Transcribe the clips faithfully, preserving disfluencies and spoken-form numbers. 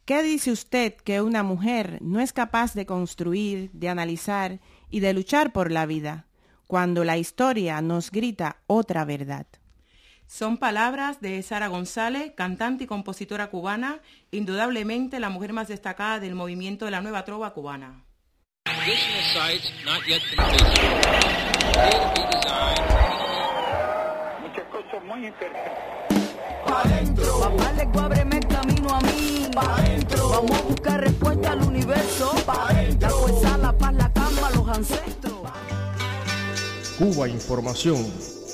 ¿Qué dice usted que una mujer no es capaz de construir, de analizar y de luchar por la vida, cuando la historia nos grita otra verdad? Son palabras de Sara González, cantante y compositora cubana, indudablemente la mujer más destacada del movimiento de la nueva trova cubana. Muchas cosas muy interesantes. Pa' adentro, papá le ábreme el camino a mí. Pa' adentro, vamos a buscar respuesta al universo. Pa' adentro, la fuerza, la paz, la calma, los ancestros. Cuba Información.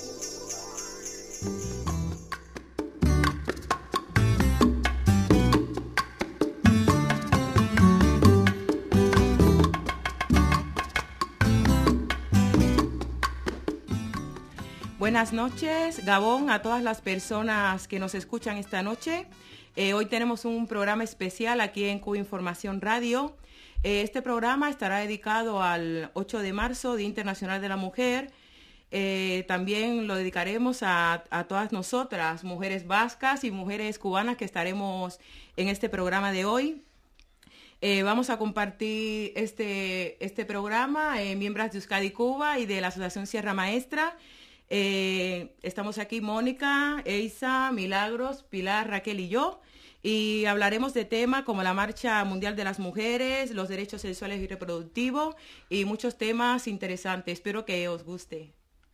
Buenas noches, Gabón, a todas las personas que nos escuchan esta noche. Eh, hoy tenemos un programa especial aquí en Cuba Información Radio. Eh, este programa estará dedicado al ocho de marzo, Día Internacional de la Mujer. Eh, también lo dedicaremos a, a todas nosotras, mujeres vascas y mujeres cubanas que estaremos en este programa de hoy. Eh, vamos a compartir este, este programa en eh, miembros de Euskadi Cuba y de la Asociación Sierra Maestra. Eh, estamos aquí Mónica, Eisa, Milagros, Pilar, Raquel y yo, y hablaremos de temas como la Marcha Mundial de las Mujeres, los derechos sexuales y reproductivos y muchos temas interesantes. Espero que os guste.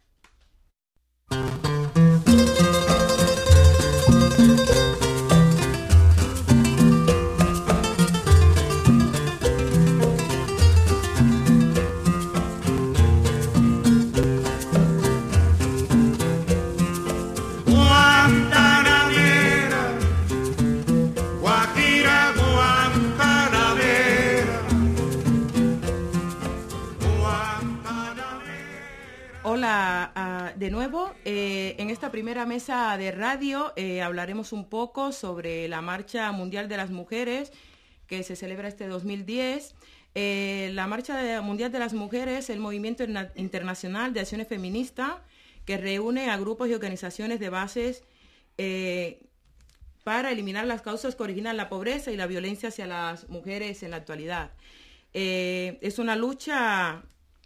Hola, uh, de nuevo, eh, en esta primera mesa de radio eh, hablaremos un poco sobre la Marcha Mundial de las Mujeres que se celebra este dos mil diez. Eh, la Marcha Mundial de las Mujeres es el movimiento internacional de acciones feministas que reúne a grupos y organizaciones de bases eh, para eliminar las causas que originan la pobreza y la violencia hacia las mujeres en la actualidad. Eh, es una lucha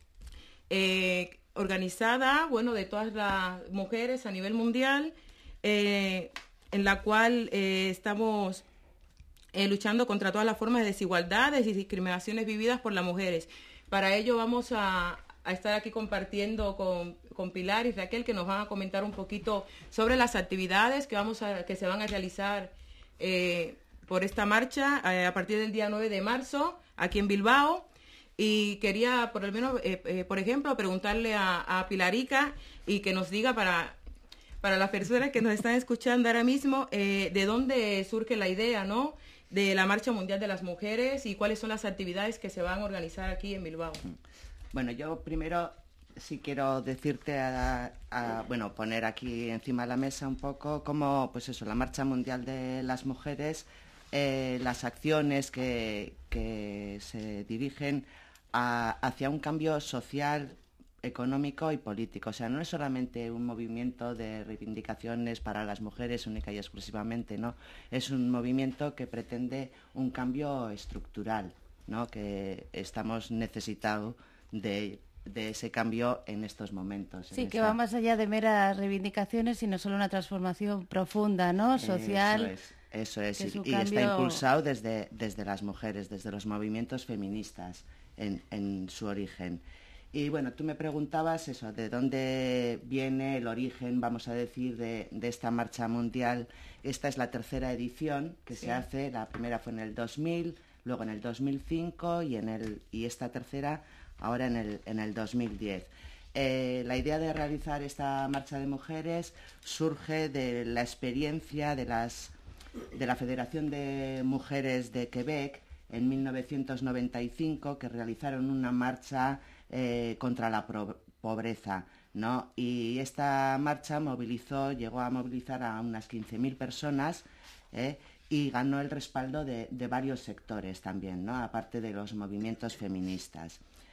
eh, organizada, bueno, de todas las mujeres a nivel mundial, eh, en la cual eh, estamos eh, luchando contra todas las formas de desigualdades y discriminaciones vividas por las mujeres. Para ello vamos a, a estar aquí compartiendo con, con Pilar y Raquel, que nos van a comentar un poquito sobre las actividades que, vamos a, que se van a realizar eh, por esta marcha eh, a partir del día nueve de marzo, aquí en Bilbao. Y quería, por lo menos, eh, eh, por ejemplo, preguntarle a, a Pilarica y que nos diga para, para las personas que nos están escuchando ahora mismo, eh, de dónde surge la idea, ¿no?, de la Marcha Mundial de las Mujeres y cuáles son las actividades que se van a organizar aquí en Bilbao. Bueno, yo primero sí quiero decirte, a, a, bueno, poner aquí encima de la mesa un poco cómo, pues eso, la Marcha Mundial de las Mujeres, eh, las acciones que, que se dirigen A, hacia un cambio social, económico y político. O sea, no es solamente un movimiento de reivindicaciones para las mujeres única y exclusivamente, ¿no? Es un movimiento que pretende un cambio estructural, ¿no?, que estamos necesitados de, de ese cambio en estos momentos. Sí, esta... que va más allá de meras reivindicaciones, sino solo una transformación profunda, ¿no?, social. Eso es. Eso es, y, cambio... y está impulsado desde, desde las mujeres, desde los movimientos feministas en, en su origen. Y bueno, tú me preguntabas eso, de dónde viene el origen, vamos a decir, de, de esta marcha mundial. Esta es la tercera edición que sí. se hace, la primera fue en el dos mil, luego en el dos mil cinco y, en el, y esta tercera ahora en el, en el dos mil diez. Eh, la idea de realizar esta marcha de mujeres surge de la experiencia de las... de la Federación de Mujeres de Quebec en mil novecientos noventa y cinco, que realizaron una marcha eh, contra la pobreza, ¿no? Y esta marcha movilizó, llegó a movilizar a unas quince mil personas eh, y ganó el respaldo de, de varios sectores también, ¿no?, aparte de los movimientos feministas.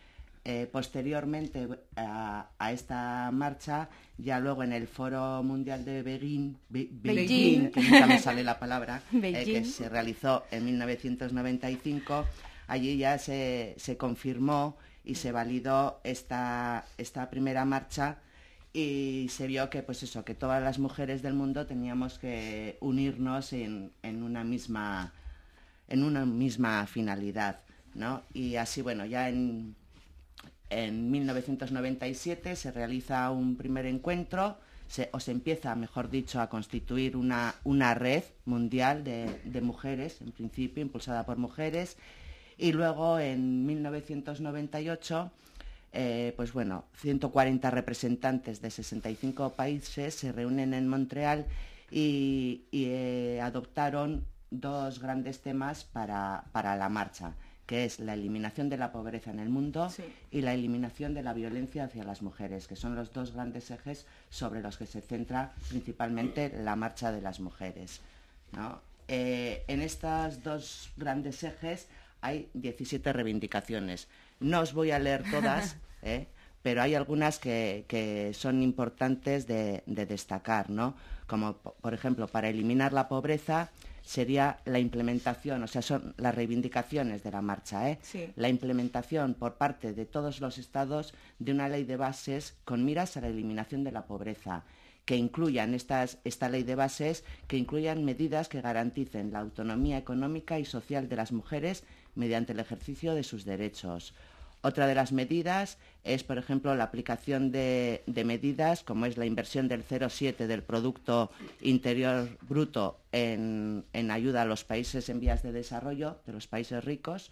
eh, posteriormente a, a esta marcha, ya luego en el Foro Mundial de Beijing, Be, Beijing, Beijing, que nunca me sale la palabra, eh, que se realizó en mil novecientos noventa y cinco, allí ya se, se confirmó y se validó esta, esta primera marcha, y se vio que, pues eso, que todas las mujeres del mundo teníamos que unirnos en, en una misma, en una misma finalidad, ¿no? Y así, bueno, ya en, en mil novecientos noventa y siete se realiza un primer encuentro, se, o se empieza, mejor dicho, a constituir una, una red mundial de, de mujeres, en principio, impulsada por mujeres, y luego en mil novecientos noventa y ocho... Eh, pues bueno, ciento cuarenta representantes de sesenta y cinco países se reúnen en Montreal y, y eh, adoptaron dos grandes temas para, para la marcha, que es la eliminación de la pobreza en el mundo, sí, y la eliminación de la violencia hacia las mujeres, que son los dos grandes ejes sobre los que se centra principalmente la marcha de las mujeres, ¿no? Eh, en estos dos grandes ejes hay diecisiete reivindicaciones. No os voy a leer todas, ¿eh? pero hay algunas que, que son importantes de, de destacar, ¿no? Como, por ejemplo, para eliminar la pobreza sería la implementación, o sea, son las reivindicaciones de la marcha, ¿eh? Sí. La implementación por parte de todos los estados de una ley de bases con miras a la eliminación de la pobreza, que incluyan estas, esta ley de bases, que incluyan medidas que garanticen la autonomía económica y social de las mujeres mediante el ejercicio de sus derechos. Otra de las medidas es, por ejemplo, la aplicación de, de medidas como es la inversión del cero coma siete del Producto Interior Bruto en, en ayuda a los países en vías de desarrollo, de los países ricos,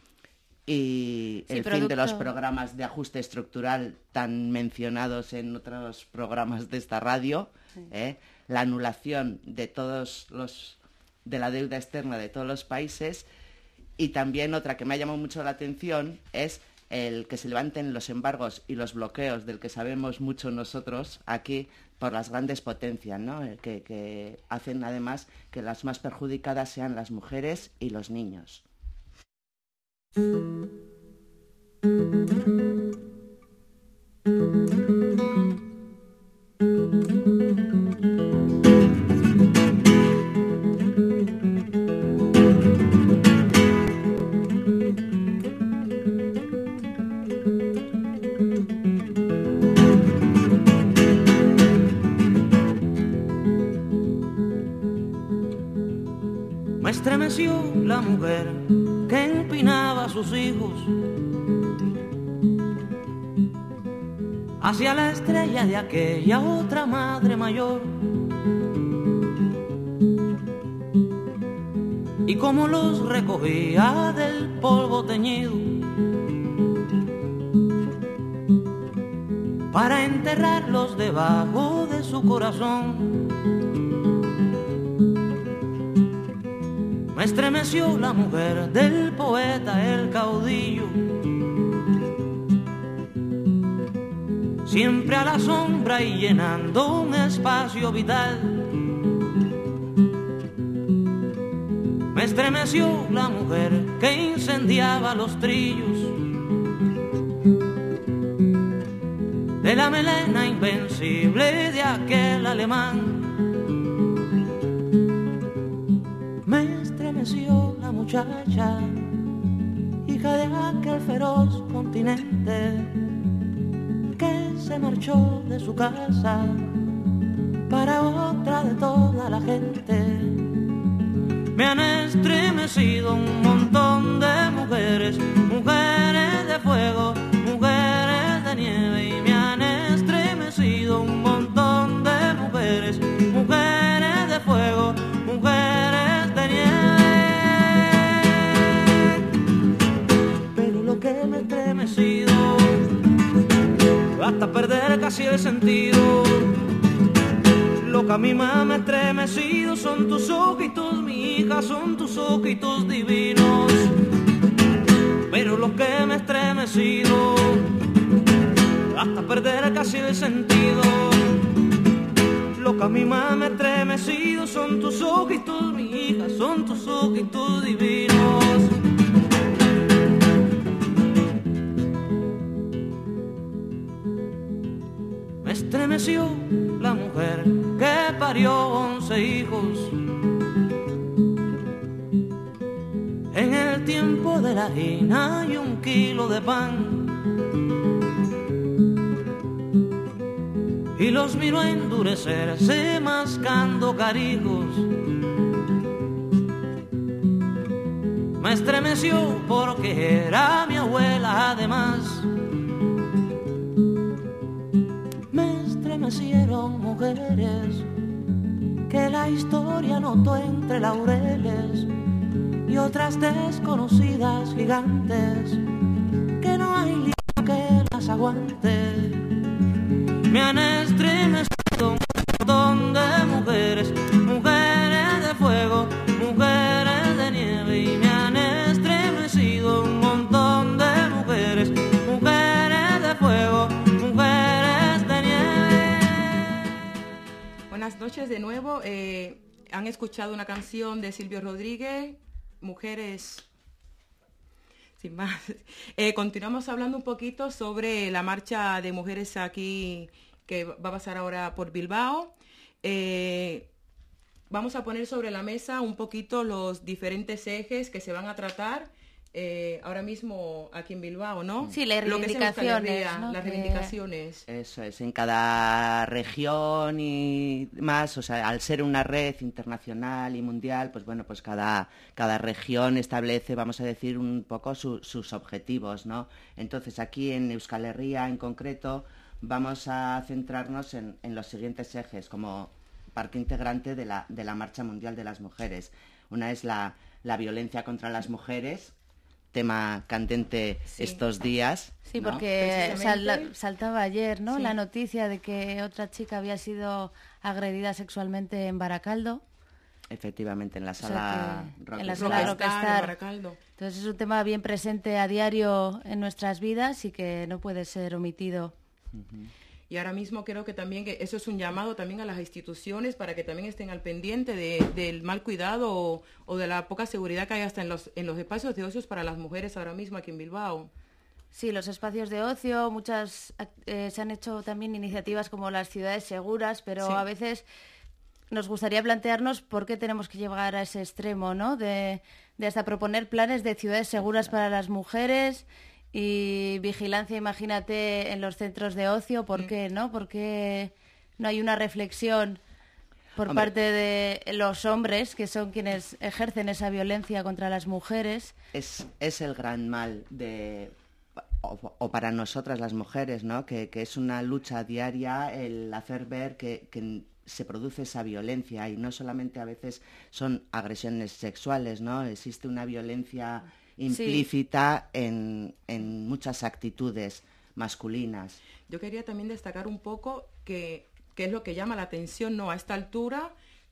y sí, el producto... fin de los programas de ajuste estructural tan mencionados en otros programas de esta radio, sí. ¿eh? La anulación de todos los de la deuda externa de todos los países. Y también otra que me ha llamado mucho la atención es el que se levanten los embargos y los bloqueos, del que sabemos mucho nosotros aquí, por las grandes potencias, ¿no? que, que hacen además que las más perjudicadas sean las mujeres y los niños. Me estremeció la mujer que empinaba a sus hijos hacia la estrella de aquella otra madre mayor, y como los recogía del polvo teñido para enterrarlos debajo de su corazón. Me estremeció la mujer del poeta, el caudillo, siempre a la sombra y llenando un espacio vital. Me estremeció la mujer que incendiaba los trillos de la melena invencible de aquel alemán. Me estremeció la muchacha, hija de aquel feroz continente, que se marchó de su casa para otra de toda la gente. Me han estremecido un montón de mujeres, mujeres de fuego, mujeres de nieve, y me han estremecido un montón de mujeres, mujeres de fuego, mujeres de nieve. Pero lo que me ha estremecido hasta perder casi el sentido, lo que a mí más me ha estremecido son tus ojitos, mi hija, son tus ojitos divinos. Pero lo que me ha estremecido hasta perder casi el sentido, lo que a mí más me ha estremecido son tus ojitos, mi hija, son tus ojitos divinos. estremeció la mujer que parió once hijos. En el tiempo de la harina y un kilo de pan, y los miró endurecerse mascando carijos. Me estremeció porque era mi abuela además. Me estremecieron mujeres que la historia notó entre laureles, y otras desconocidas gigantes que no hay libro que las aguante. Me han estremecido un montón de mujeres, mujeres de fuego, mujeres de nieve, y me han estremecido un montón de mujeres, mujeres de fuego, mujeres de nieve. Buenas noches de nuevo. Eh, han escuchado una canción de Silvio Rodríguez, Mujeres. Sin más. Eh, continuamos hablando un poquito sobre la marcha de mujeres aquí que va a pasar ahora por Bilbao. Eh, vamos a poner sobre la mesa un poquito los diferentes ejes que se van a tratar eh, ahora mismo aquí en Bilbao, ¿no? Sí, las Lo que es en Euskal reivindicaciones, Herria, ¿no? las Que- reivindicaciones. Eso es, en cada región y más, o sea, al ser una red internacional y mundial, pues bueno, pues cada, cada región establece, vamos a decir, un poco su- sus objetivos, ¿no? Entonces, aquí en Euskal Herria en concreto, vamos a centrarnos en, en los siguientes ejes como parte integrante de la, de la Marcha Mundial de las Mujeres. Una es la, la violencia contra las mujeres, tema candente Sí. estos días. Sí, ¿no? porque sal- Precisamente. saltaba ayer, ¿no? Sí. La noticia de que otra chica había sido agredida sexualmente en Baracaldo. Efectivamente, en la sea sala que Rock en la Star. sala Rockstar, Rockstar. Baracaldo. Entonces es un tema bien presente a diario en nuestras vidas y que no puede ser omitido. Y ahora mismo creo que también que eso es un llamado también a las instituciones para que también estén al pendiente de- del mal cuidado o, o de la poca seguridad que hay hasta en los, en los espacios de ocios para las mujeres ahora mismo aquí en Bilbao. Sí, los espacios de ocio, muchas ac- eh, se han hecho también iniciativas como las ciudades seguras, pero Sí. a veces nos gustaría plantearnos por qué tenemos que llegar a ese extremo, ¿no? De, de hasta proponer planes de ciudades seguras para las mujeres y vigilancia, imagínate, en los centros de ocio. ¿Por Mm. qué, no? Porque no hay una reflexión por Hombre. parte de los hombres, que son quienes ejercen esa violencia contra las mujeres. Es, es el gran mal de o, o para nosotras las mujeres, ¿no? Que, que es una lucha diaria el hacer ver que, que se produce esa violencia y no solamente a veces son agresiones sexuales, ¿no? Existe una violencia implícita en, en muchas actitudes masculinas. Yo quería también destacar un poco que, que es lo que llama la atención, ¿no? A esta altura,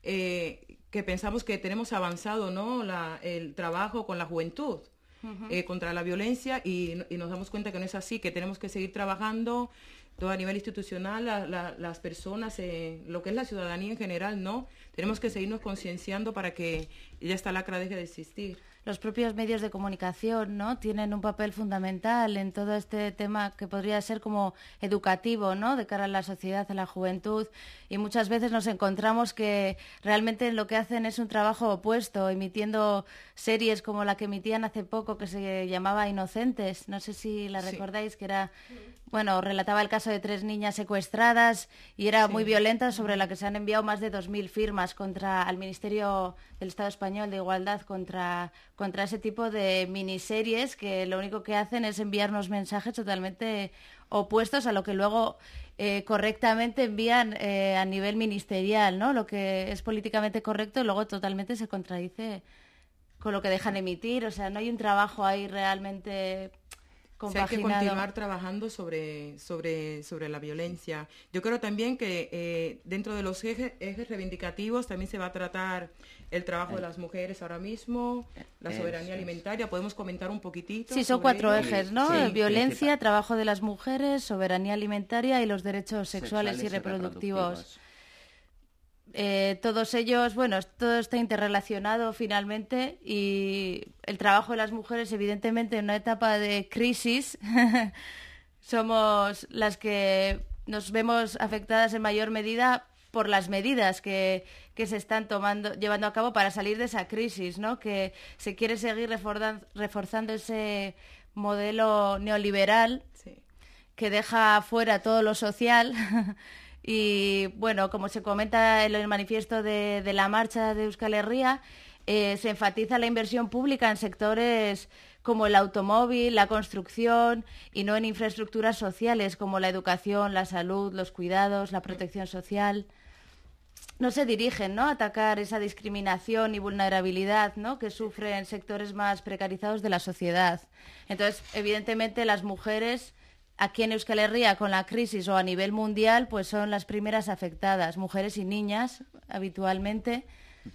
eh, que pensamos que tenemos avanzado, ¿no? La- el trabajo con la juventud eh, contra la violencia y, y nos damos cuenta que no es así, que tenemos que seguir trabajando todo a nivel institucional, la- la- las personas, eh, lo que es la ciudadanía en general, ¿no? Tenemos que seguirnos concienciando para que ya esta lacra deje de existir. Los propios medios de comunicación, ¿no? Tienen un papel fundamental en todo este tema que podría ser como educativo, ¿no? De cara a la sociedad, a la juventud. Y muchas veces nos encontramos que realmente lo que hacen es un trabajo opuesto, emitiendo series como la que emitían hace poco, que se llamaba Inocentes. No sé si la Sí. recordáis, que era... Bueno, relataba el caso de tres niñas secuestradas y era Sí. muy violenta, sobre la que se han enviado más de dos mil firmas contra al Ministerio del Estado Español de Igualdad contra, contra ese tipo de miniseries que lo único que hacen es enviarnos mensajes totalmente opuestos a lo que luego eh, correctamente envían eh, a nivel ministerial, ¿no? Lo que es políticamente correcto luego totalmente se contradice con lo que dejan emitir. O sea, no hay un trabajo ahí realmente... O sea, hay que compaginado. continuar trabajando sobre, sobre, sobre la violencia. Yo creo también que eh, dentro de los ejes, ejes reivindicativos también se va a tratar el trabajo de las mujeres ahora mismo, la Eso soberanía es. alimentaria. ¿Podemos comentar un poquitito? Sí, son sobre cuatro ello? ejes, ¿no? Sí, Violencia, principal. trabajo de las mujeres, soberanía alimentaria y los derechos sexuales, y reproductivos. Eh, todos ellos, bueno, todo está interrelacionado finalmente y el trabajo de las mujeres, evidentemente, en una etapa de crisis, somos las que nos vemos afectadas en mayor medida por las medidas que, que se están tomando, llevando a cabo para salir de esa crisis, ¿no? Que se quiere seguir reforzando, reforzando ese modelo neoliberal sí. que deja fuera todo lo social y, bueno, como se comenta en el manifiesto de, de la marcha de Euskal Herria, eh, se enfatiza la inversión pública en sectores como el automóvil, la construcción y no en infraestructuras sociales como la educación, la salud, los cuidados, la protección social. No se dirigen, ¿no?, a atacar esa discriminación y vulnerabilidad, ¿no?, que sufren sectores más precarizados de la sociedad. Entonces, evidentemente, las mujeres aquí en Euskal Herria con la crisis o a nivel mundial, pues son las primeras afectadas, mujeres y niñas habitualmente,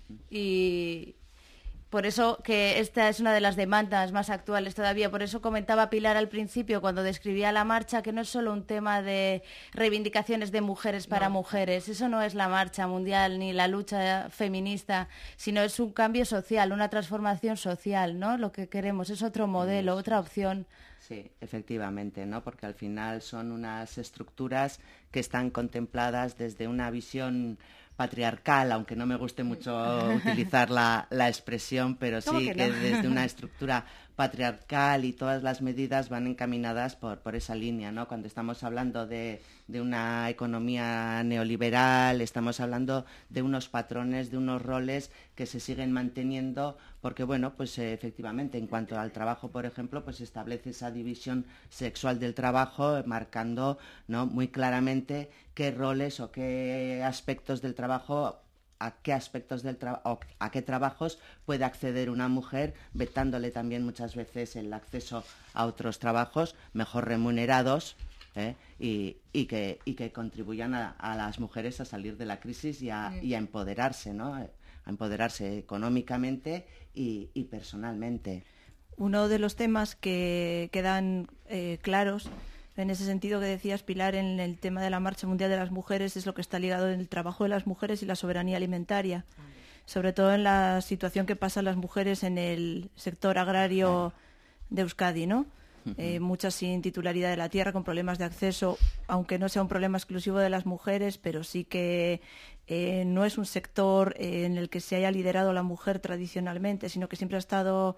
y por eso que esta es una de las demandas más actuales todavía. Por eso comentaba Pilar al principio, cuando describía la marcha, que no es solo un tema de reivindicaciones de mujeres para no. mujeres. Eso no es la marcha mundial ni la lucha feminista, sino es un cambio social, una transformación social, ¿no? Lo que queremos es otro modelo, otra opción. Sí, efectivamente, ¿no? Porque al final son unas estructuras que están contempladas desde una visión patriarcal, aunque no me guste mucho utilizar la, la expresión, pero sí que, que no? desde una estructura patriarcal y todas las medidas van encaminadas por, por esa línea, ¿no? Cuando estamos hablando de, de una economía neoliberal, estamos hablando de unos patrones, de unos roles que se siguen manteniendo, porque, bueno, pues eh, efectivamente, en cuanto al trabajo, por ejemplo, pues establece esa división sexual del trabajo, eh, marcando, ¿no?, muy claramente qué roles o qué aspectos del trabajo, a qué aspectos del trabajo, a qué trabajos puede acceder una mujer, vetándole también muchas veces el acceso a otros trabajos mejor remunerados, ¿eh? y, y, que, y que contribuyan a, a las mujeres a salir de la crisis y a, y a empoderarse, ¿no?, a empoderarse económicamente y, y personalmente. Uno de los temas que quedan eh, claros en ese sentido que decías, Pilar, en el tema de la Marcha Mundial de las Mujeres, es lo que está ligado en el trabajo de las mujeres y la soberanía alimentaria, sobre todo en la situación que pasan las mujeres en el sector agrario de Euskadi, ¿no? Eh, muchas sin titularidad de la tierra, con problemas de acceso, aunque no sea un problema exclusivo de las mujeres, pero sí que eh, no es un sector eh, en el que se haya liderado la mujer tradicionalmente, sino que siempre ha estado,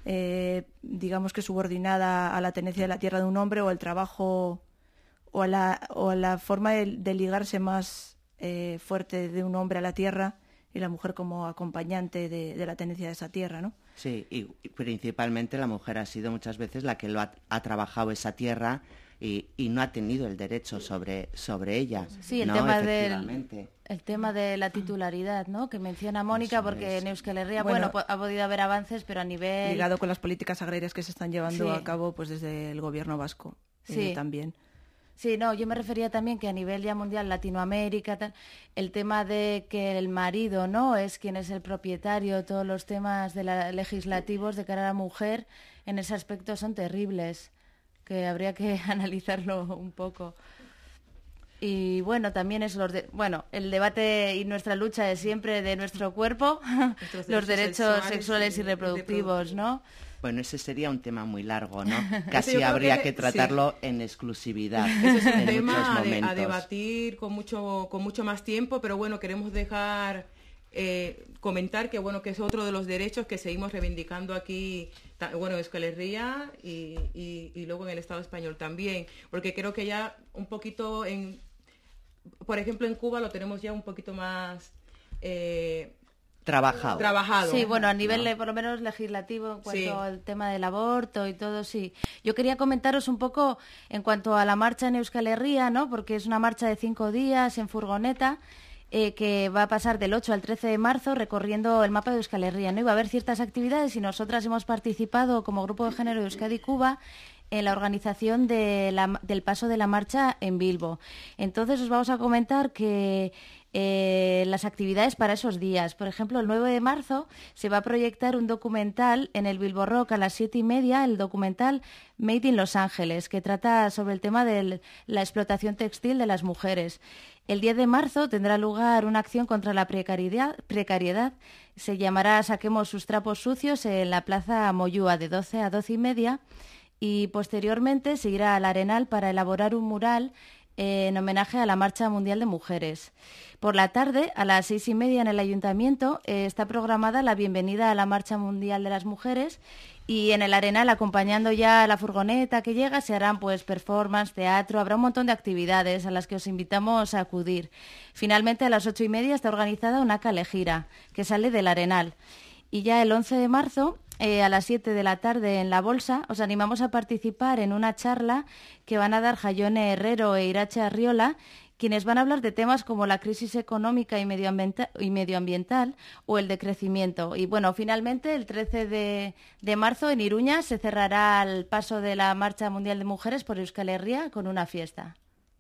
eh, digamos que subordinada a la tenencia de la tierra de un hombre o al trabajo o a la, o a la forma de, de ligarse más eh, fuerte de un hombre a la tierra y la mujer como acompañante de, de la tenencia de esa tierra, ¿no? Sí, y, y principalmente la mujer ha sido muchas veces la que lo ha, ha trabajado esa tierra y, y no ha tenido el derecho sobre, sobre ella. Sí, el, ¿no? tema del, el tema de la titularidad, ¿no?, que menciona Mónica, Eso porque es. en Euskal Herria, bueno, bueno, ha podido haber avances, pero a nivel... Ligado con las políticas agrarias que se están llevando sí. a cabo pues desde el gobierno vasco sí. eh, también. Sí, no, yo me refería también que a nivel ya mundial, Latinoamérica, tal, el tema de que el marido, ¿no?, es quien es el propietario, todos los temas de la, legislativos de cara a la mujer, en ese aspecto son terribles, que habría que analizarlo un poco. Y bueno, también es los de, bueno, el debate y nuestra lucha es siempre de nuestro cuerpo, los derechos sexuales, sexuales y, y reproductivos, ¿no? Bueno, ese sería un tema muy largo, ¿no? Casi habría que, que tratarlo sí. en exclusividad. Ese es un en tema a, de, a debatir con mucho, con mucho más tiempo, pero bueno, queremos dejar, eh, comentar que bueno, que es otro de los derechos que seguimos reivindicando aquí, bueno, en Euskal Herria y, y, y luego en el Estado español también, porque creo que ya un poquito en, por ejemplo, en Cuba lo tenemos ya un poquito más... Eh, Trabajado. Trabajado. Sí, bueno, a nivel, ¿no?, por lo menos legislativo, en cuanto sí. al tema del aborto y todo, sí. Yo quería comentaros un poco en cuanto a la marcha en Euskal Herria, ¿no?, porque es una marcha de cinco días en furgoneta, eh, que va a pasar del ocho al trece de marzo recorriendo el mapa de Euskal Herria, ¿no? Y va a haber ciertas actividades y nosotras hemos participado como Grupo de Género de Euskadi Cuba en la organización de la, del paso de la marcha en Bilbo. Entonces os vamos a comentar que eh, las actividades para esos días. Por ejemplo, el nueve de marzo se va a proyectar un documental en el Bilbo Rock a las siete y media, el documental Made in Los Ángeles, que trata sobre el tema de la explotación textil de las mujeres. El diez de marzo tendrá lugar una acción contra la precariedad, precariedad. Se llamará Saquemos sus trapos sucios en la Plaza Moyúa de doce a doce y media. Y posteriormente se irá al Arenal para elaborar un mural eh, en homenaje a la Marcha Mundial de Mujeres. Por la tarde, a las seis y media en el Ayuntamiento, eh, está programada la bienvenida a la Marcha Mundial de las Mujeres y en el Arenal, acompañando ya a la furgoneta que llega, se harán pues performance, teatro, habrá un montón de actividades a las que os invitamos a acudir. Finalmente, a las ocho y media está organizada una calejira que sale del Arenal. Y ya el once de marzo, eh, a las siete de la tarde en La Bolsa, os animamos a participar en una charla que van a dar Jaione Herrero e Irache Arriola, quienes van a hablar de temas como la crisis económica y medioambiental, y medioambiental o el decrecimiento. Y bueno, finalmente el trece de, de marzo en Iruña se cerrará el paso de la Marcha Mundial de Mujeres por Euskal Herria con una fiesta.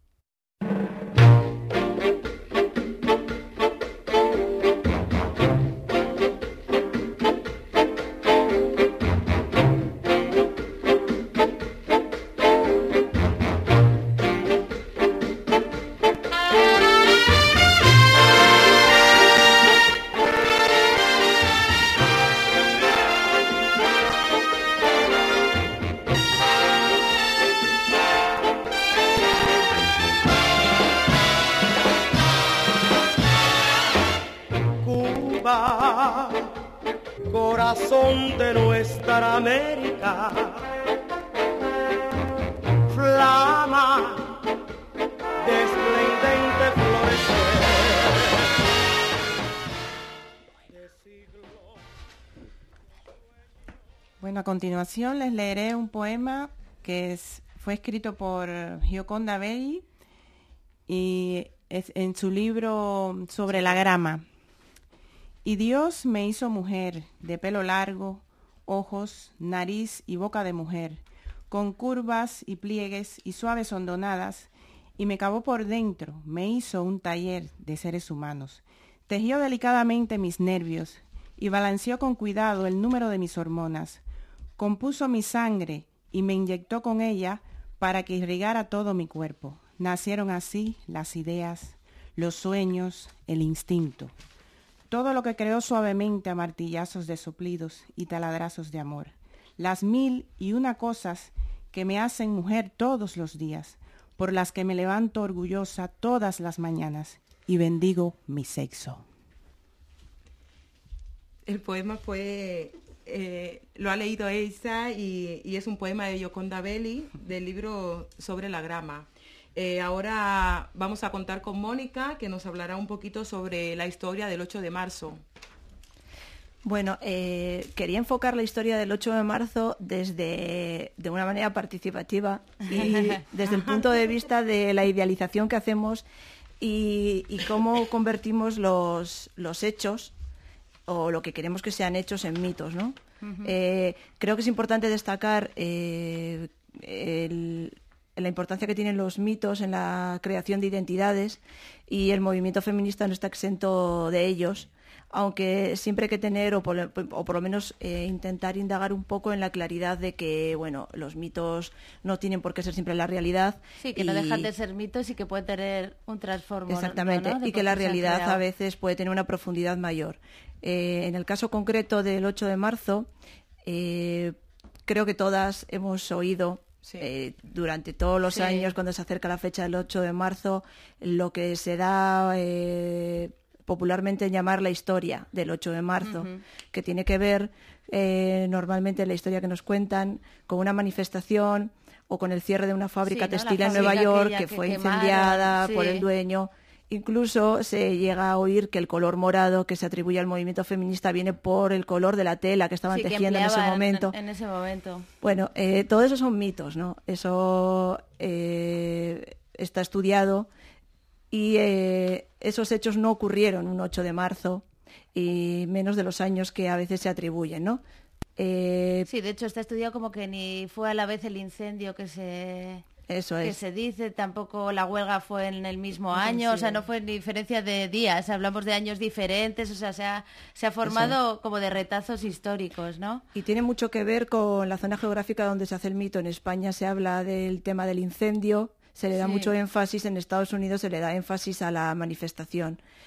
Corazón de nuestra América, flama de esplendente florecer. Bueno, a continuación les leeré un poema que es, fue escrito por Gioconda Belli y es en su libro Sobre la grama. Y Dios me hizo mujer, de pelo largo, ojos, nariz y boca de mujer, con curvas y pliegues y suaves hondonadas, y me cavó por dentro, me hizo un taller de seres humanos. Tejió delicadamente mis nervios y balanceó con cuidado el número de mis hormonas. Compuso mi sangre y me inyectó con ella para que irrigara todo mi cuerpo. Nacieron así las ideas, los sueños, el instinto. Todo lo que creó suavemente a martillazos de soplidos y taladrazos de amor. Las mil y una cosas que me hacen mujer todos los días, por las que me levanto orgullosa todas las mañanas y bendigo mi sexo. El poema fue, eh, lo ha leído Eiza y, y es un poema de Gioconda Belli del libro Sobre la grama. Eh, ahora vamos a contar con Mónica, que nos hablará un poquito sobre la historia del ocho de marzo. Bueno, eh, quería enfocar la historia del ocho de marzo desde de una manera participativa y desde el punto de vista de la idealización que hacemos y, y cómo convertimos los, los hechos o lo que queremos que sean hechos en mitos, ¿no? Uh-huh. Eh, creo que es importante destacar eh, el... la importancia que tienen los mitos en la creación de identidades y el movimiento feminista no está exento de ellos, aunque siempre hay que tener, o por, o por lo menos eh, intentar indagar un poco en la claridad de que, bueno, los mitos no tienen por qué ser siempre la realidad. Sí, que y... no dejan de ser mitos y que pueden tener un trasfondo. Exactamente, ¿no? Y que la realidad a veces puede tener una profundidad mayor. Eh, en el caso concreto del ocho de marzo, eh, creo que todas hemos oído Sí. Eh, durante todos los sí. años, cuando se acerca la fecha del ocho de marzo, lo que se da eh, popularmente llamar la historia del ocho de marzo, uh-huh. que tiene que ver eh, normalmente la historia que nos cuentan con una manifestación o con el cierre de una fábrica sí, textil ¿no? en Nueva York que, que fue quemaron, incendiada sí. por el dueño. Incluso se llega a oír que el color morado que se atribuye al movimiento feminista viene por el color de la tela que estaban sí, tejiendo que en ese momento. En, en ese momento. Bueno, eh, todo eso son mitos, ¿no? Eso eh, está estudiado y eh, esos hechos no ocurrieron un ocho de marzo y menos de los años que a veces se atribuyen, ¿no? Eh, sí, de hecho está estudiado como que ni fue a la vez el incendio que se... Eso que es. se dice, tampoco la huelga fue en el mismo año, sí. o sea, no fue ni diferencia de días, hablamos de años diferentes, o sea, se ha, se ha formado como de retazos históricos, ¿no? Y tiene mucho que ver con la zona geográfica donde se hace el mito. En España se habla del tema del incendio, se le da sí. mucho énfasis, en Estados Unidos se le da énfasis a la manifestación.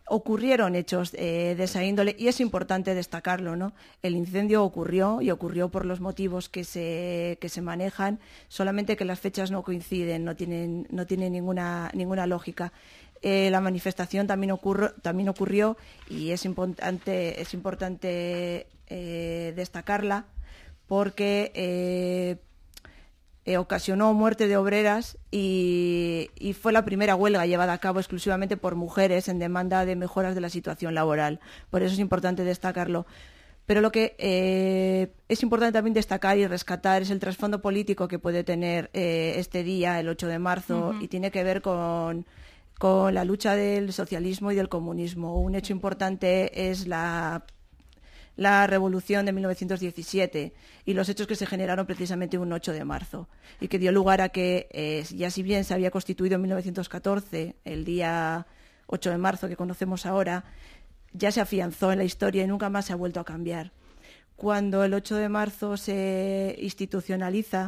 ocurrieron hechos eh, de esa índole y es importante destacarlo, ¿no? El incendio ocurrió y ocurrió por los motivos que se, que se manejan, solamente que las fechas no coinciden, no tienen, no tienen ninguna, ninguna lógica. Eh, la manifestación también ocurrió, también ocurrió y es importante, es importante eh, destacarla porque eh, eh, ocasionó muerte de obreras y, y fue la primera huelga llevada a cabo exclusivamente por mujeres en demanda de mejoras de la situación laboral. Por eso es importante destacarlo. Pero lo que eh, es importante también destacar y rescatar es el trasfondo político que puede tener eh, este día, el ocho de marzo, uh-huh. y tiene que ver con, con la lucha del socialismo y del comunismo. Un hecho importante es la, la revolución de mil novecientos diecisiete y los hechos que se generaron precisamente un ocho de marzo y que dio lugar a que, eh, ya si bien se había constituido en mil novecientos catorce, el día ocho de marzo que conocemos ahora, ya se afianzó en la historia y nunca más se ha vuelto a cambiar. Cuando el ocho de marzo se institucionaliza,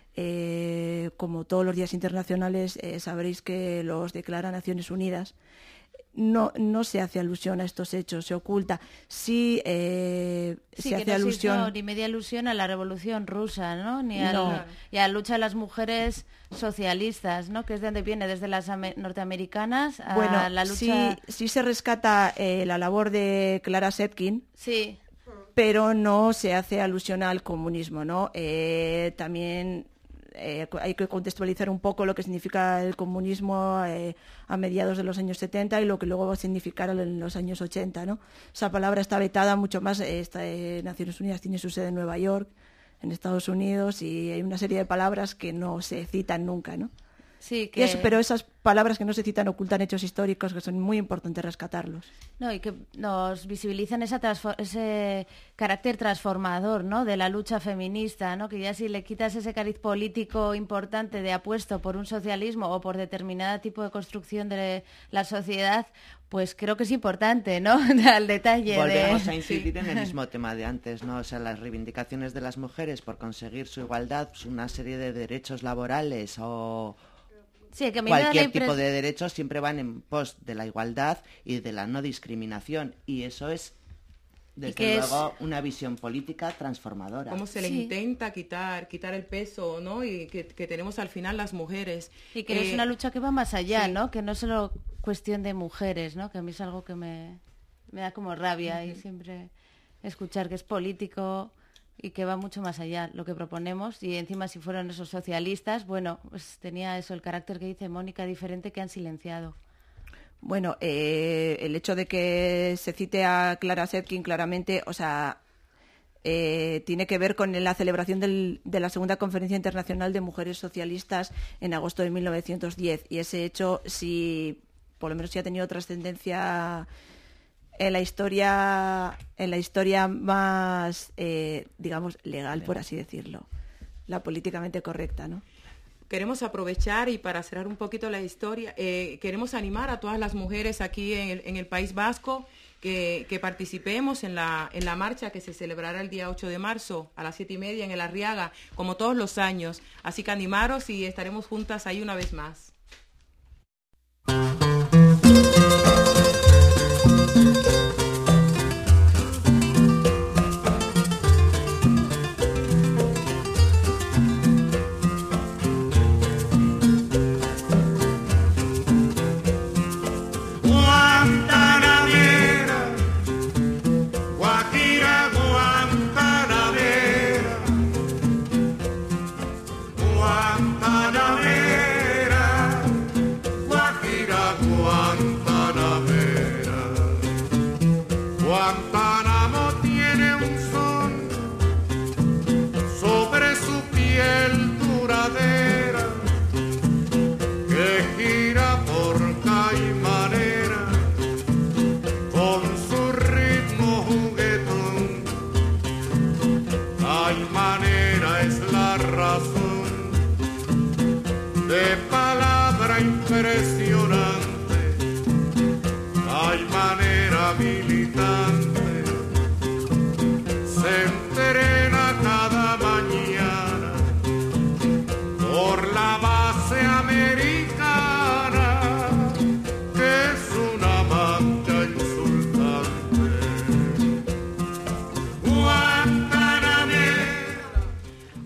eh, como todos los días internacionales, eh, sabréis que los declara Naciones Unidas, no, no se hace alusión a estos hechos, se oculta. Sí, eh, sí se que hace no alusión... se hizo ni media alusión a la Revolución Rusa, ¿no? Ni a, No. la, y a la lucha de las mujeres socialistas, ¿no? Que es de donde viene, desde las norteamericanas a bueno, la lucha... sí, sí se rescata eh, la labor de Clara Zetkin, Sí. pero no se hace alusión al comunismo, ¿no? Eh, también eh, hay que contextualizar un poco lo que significa el comunismo eh, a mediados de los años setenta y lo que luego va a significar en los años ochenta, ¿no? Esa palabra está vetada mucho más. Eh, esta, eh, Naciones Unidas tiene su sede en Nueva York, en Estados Unidos, y hay una serie de palabras que no se citan nunca, ¿no? Sí, que... Es, pero esas palabras que no se citan ocultan hechos históricos que son muy importantes rescatarlos. No, y que nos visibilizan esa transfor- ese carácter transformador, ¿no? De la lucha feminista, ¿no? Que ya si le quitas ese cariz político importante de apuesto por un socialismo o por determinado tipo de construcción de la sociedad, pues creo que es importante, ¿no? Al detalle. Volvemos de... a incidir sí. en el mismo tema de antes, ¿no? O sea, las reivindicaciones de las mujeres por conseguir su igualdad, una serie de derechos laborales o... Sí, que a mí me da la cualquier impres... tipo de derechos siempre van en pos de la igualdad y de la no discriminación, y eso es desde luego es... una visión política transformadora. Cómo se les sí. intenta quitar quitar el peso, ¿no? Y que, que tenemos al final las mujeres. Y que eh... no es una lucha que va más allá, sí. ¿no? Que no es solo cuestión de mujeres, ¿no? Que a mí es algo que me, me da como rabia uh-huh. y siempre escuchar que es político y que va mucho más allá lo que proponemos, y encima si fueron esos socialistas, bueno, pues tenía eso, el carácter que dice Mónica, diferente, que han silenciado. Bueno, eh, el hecho de que se cite a Clara Zetkin claramente, o sea, eh, tiene que ver con la celebración del, de la Segunda Conferencia Internacional de Mujeres Socialistas en agosto de mil novecientos diez, y ese hecho, sí, por lo menos sí ha tenido trascendencia en la historia en la historia más eh, digamos legal, por así decirlo, la políticamente correcta, ¿no? Queremos aprovechar y para cerrar un poquito la historia, eh, queremos animar a todas las mujeres aquí en el, en el País Vasco que, que participemos en la en la marcha que se celebrará el día ocho de marzo a las siete y media en el Arriaga, como todos los años. Así que animaros y estaremos juntas ahí una vez más. Americana, que es una mancha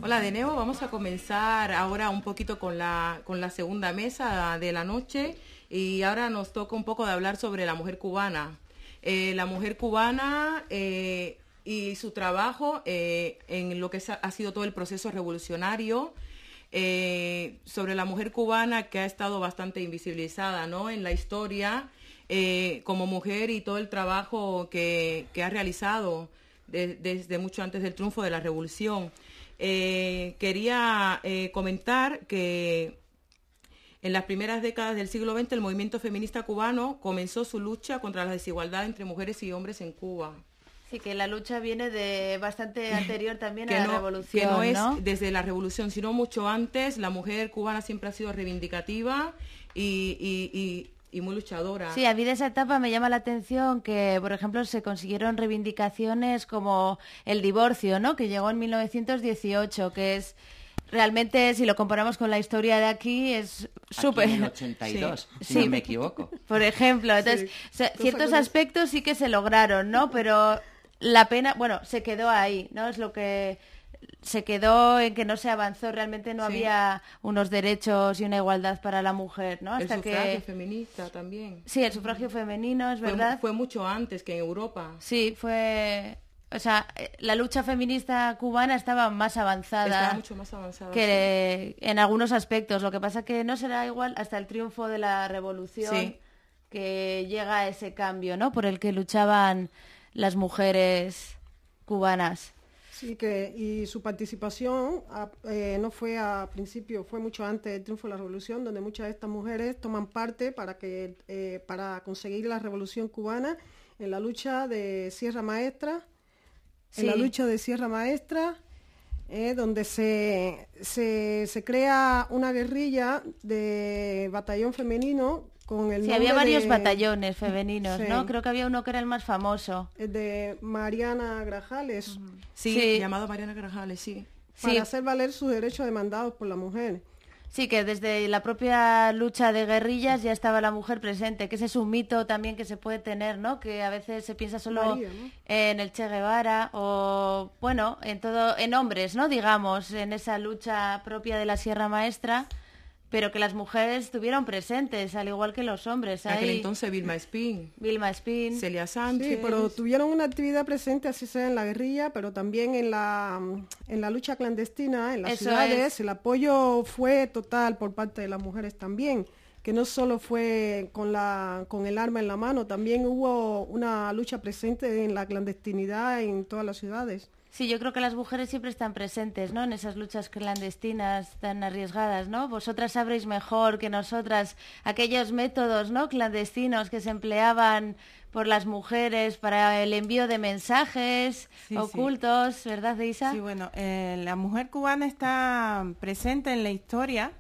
Hola de nuevo, vamos a comenzar ahora un poquito con la, con la segunda mesa de la noche y ahora nos toca un poco de hablar sobre la mujer cubana. Eh, la mujer cubana eh, y su trabajo eh, en lo que ha sido todo el proceso revolucionario, eh, sobre la mujer cubana que ha estado bastante invisibilizada, ¿no?, en la historia eh, como mujer y todo el trabajo que, que ha realizado de, desde mucho antes del triunfo de la revolución. Eh, quería eh, comentar que en las primeras décadas del siglo veinte el movimiento feminista cubano comenzó su lucha contra la desigualdad entre mujeres y hombres en Cuba. Sí, que la lucha viene de bastante anterior también que a la no, revolución, que no es ¿no? desde la revolución, sino mucho antes. La mujer cubana siempre ha sido reivindicativa y, y, y y muy luchadora. Sí, a mí de esa etapa me llama la atención que, por ejemplo, se consiguieron reivindicaciones como el divorcio, ¿no?, que llegó en mil novecientos dieciocho, que es realmente, si lo comparamos con la historia de aquí, es súper... Aquí en el ochenta y dos, sí, si sí, no me equivoco. Por ejemplo, entonces, Sí. o sea, ciertos aspectos sí que se lograron, ¿no?, pero la pena, bueno, se quedó ahí, ¿no?, es lo que... se quedó en que no se avanzó, realmente no Sí. había unos derechos y una igualdad para la mujer, ¿no? El Hasta sufragio que feminista también. sí, el sufragio femenino, es Fue, verdad. fue mucho antes que en Europa. Sí, fue, o sea, eh, la lucha feminista cubana estaba más avanzada Estaba mucho más avanzada. que en algunos aspectos. Lo que pasa que no será igual hasta el triunfo de la revolución Sí. que llega ese cambio, ¿no?, por el que luchaban las mujeres cubanas. Sí, que y su participación a- eh, no fue a principio, fue mucho antes del triunfo de la revolución, donde muchas de estas mujeres toman parte para que eh, para conseguir la revolución cubana en la lucha de Sierra Maestra, Sí. en la lucha de Sierra Maestra, eh, donde se, se se crea una guerrilla de batallón femenino con el Sí, nombre había varios de- batallones femeninos, Sí. ¿no? Creo que había uno que era el más famoso. de Mariana Grajales. Sí, Sí. llamado Mariana Grajales, sí. Para Sí. hacer valer sus derechos demandados por la mujer. Sí, que desde la propia lucha de guerrillas ya estaba la mujer presente, que ese es un mito también que se puede tener, ¿no? Que a veces se piensa solo María, ¿no? en el Che Guevara o, bueno, en todo, en hombres, ¿no? Digamos, en esa lucha propia de la Sierra Maestra, pero que las mujeres estuvieron presentes, al igual que los hombres. En aquel Ahí, entonces Vilma Espín, Vilma Espín. Celia Sánchez. Sí, pero tuvieron una actividad presente, así sea en la guerrilla, pero también en la, en la lucha clandestina, en las Eso ciudades. es. El apoyo fue total por parte de las mujeres también, que no solo fue con, la, con el arma en la mano, también hubo una lucha presente en la clandestinidad en todas las ciudades. Sí, yo creo que las mujeres siempre están presentes, ¿no?, en esas luchas clandestinas tan arriesgadas, ¿no? Vosotras sabréis mejor que nosotras aquellos métodos, ¿no?, clandestinos que se empleaban por las mujeres para el envío de mensajes Sí, ocultos, ¿verdad, Isa? Sí, bueno, eh, la mujer cubana está presente en la historia